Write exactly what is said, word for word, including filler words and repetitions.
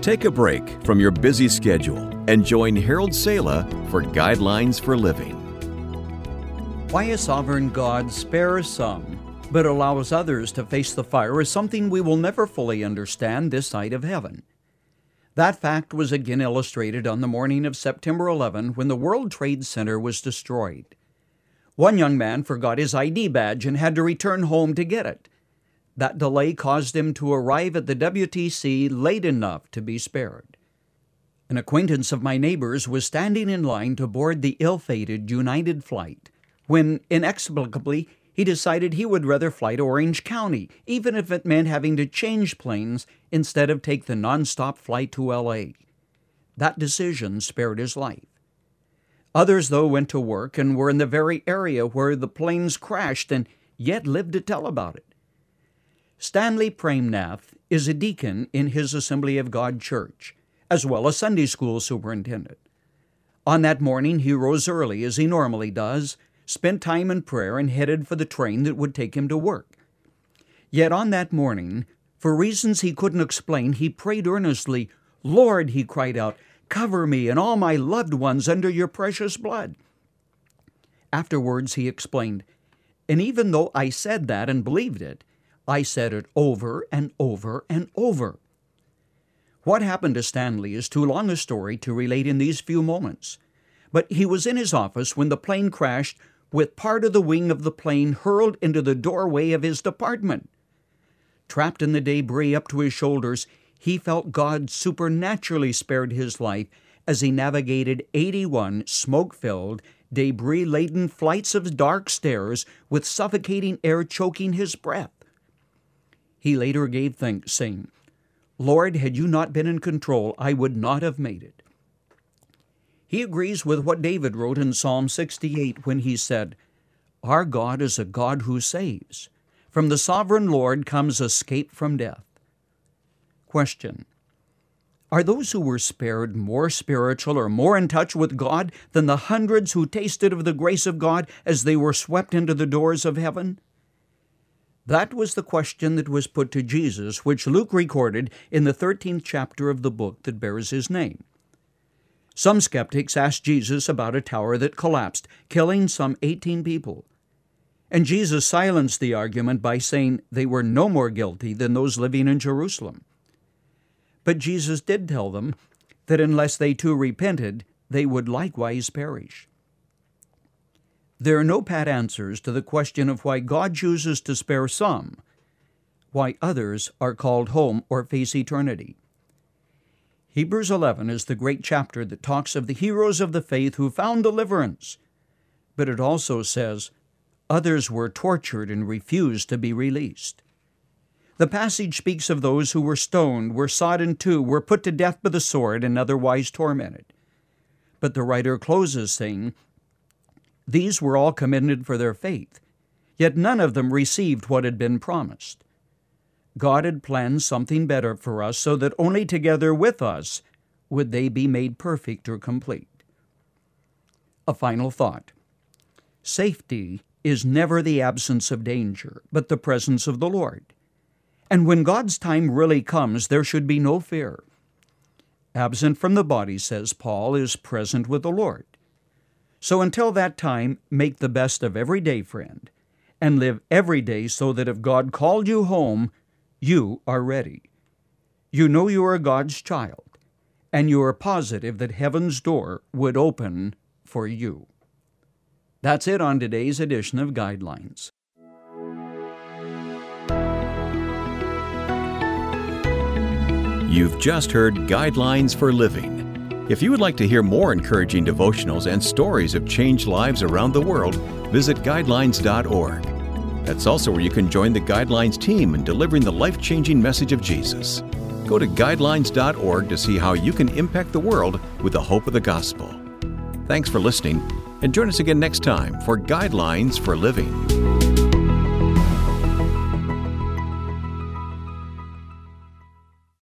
Take a break from your busy schedule and join Harold Sala for Guidelines for Living. Why a sovereign God spares some, but allows others to face the fire is something we will never fully understand this side of heaven. That fact was again illustrated on the morning of September eleventh when the World Trade Center was destroyed. One young man forgot his I D badge and had to return home to get it. That delay caused him to arrive at the W T C late enough to be spared. An acquaintance of my neighbor's was standing in line to board the ill-fated United flight when, inexplicably, he decided he would rather fly to Orange County, even if it meant having to change planes instead of take the nonstop flight to L A. That decision spared his life. Others, though, went to work and were in the very area where the planes crashed and yet lived to tell about it. Stanley Premnath is a deacon in his Assembly of God church, as well as Sunday school superintendent. On that morning, he rose early, as he normally does, spent time in prayer, and headed for the train that would take him to work. Yet on that morning, for reasons he couldn't explain, he prayed earnestly. "Lord," he cried out, "cover me and all my loved ones under your precious blood." Afterwards, he explained, "And even though I said that and believed it, I said it over and over and over." What happened to Stanley is too long a story to relate in these few moments. But he was in his office when the plane crashed, with part of the wing of the plane hurled into the doorway of his department. Trapped in the debris up to his shoulders, he felt God supernaturally spared his life as he navigated eighty-one smoke-filled, debris-laden flights of dark stairs with suffocating air choking his breath. He later gave thanks, saying, "Lord, had you not been in control, I would not have made it." He agrees with what David wrote in Psalm sixty-eight when he said, "Our God is a God who saves. From the sovereign Lord comes escape from death." Question: Are those who were spared more spiritual or more in touch with God than the hundreds who tasted of the grace of God as they were swept into the doors of heaven? That was the question that was put to Jesus, which Luke recorded in the thirteenth chapter of the book that bears his name. Some skeptics asked Jesus about a tower that collapsed, killing some eighteen people. And Jesus silenced the argument by saying they were no more guilty than those living in Jerusalem. But Jesus did tell them that unless they too repented, they would likewise perish. There are no pat answers to the question of why God chooses to spare some, why others are called home or face eternity. Hebrews eleven is the great chapter that talks of the heroes of the faith who found deliverance, but it also says others were tortured and refused to be released. The passage speaks of those who were stoned, were sawed in two, were put to death by the sword, and otherwise tormented. But the writer closes saying, "These were all commended for their faith, yet none of them received what had been promised." God had planned something better for us so that only together with us would they be made perfect or complete. A final thought. Safety is never the absence of danger, but the presence of the Lord. And when God's time really comes, there should be no fear. Absent from the body, says Paul, is present with the Lord. So until that time, make the best of every day, friend, and live every day so that if God called you home, you are ready. You know you are God's child, and you are positive that heaven's door would open for you. That's it on today's edition of Guidelines. You've just heard Guidelines for Living. If you would like to hear more encouraging devotionals and stories of changed lives around the world, visit guidelines dot org. That's also where you can join the Guidelines team in delivering the life-changing message of Jesus. Go to guidelines dot org to see how you can impact the world with the hope of the gospel. Thanks for listening, and join us again next time for Guidelines for Living.